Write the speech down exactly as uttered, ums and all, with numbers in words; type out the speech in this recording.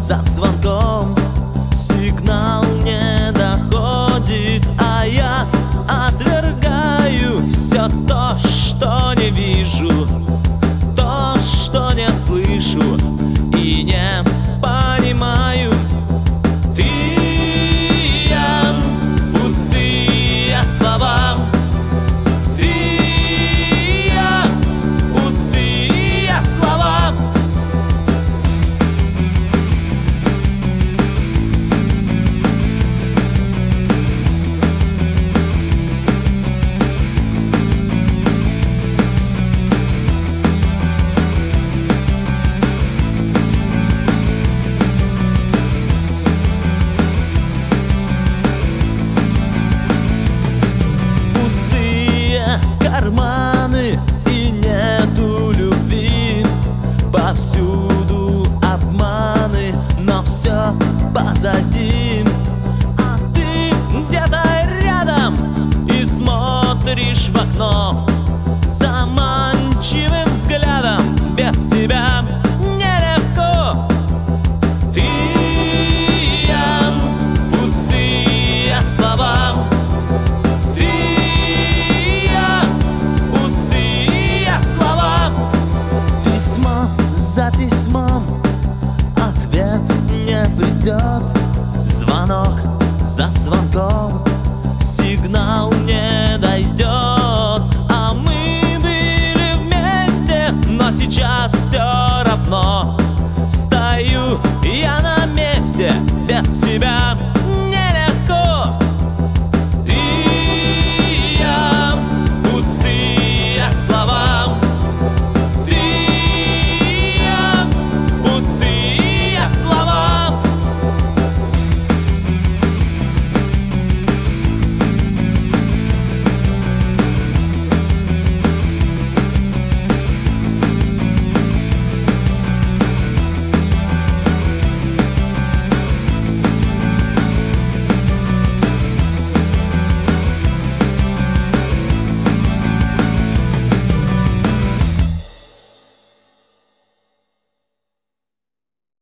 за звонком. Сигнал не доходит, а я отвергаю все то, что не вижу, то, что не слышу и не понимаю. Ты и я, пустые слова. Ты и я, пустые слова. Карманы и нету любви, повсюду обманы, но все позади. А ты где-то рядом и смотришь в окно заманчивым взглядом. Без тебя нелегко. Ты и я, пустые слова. За письмом ответ не придет, звонок за звонком, сигнал не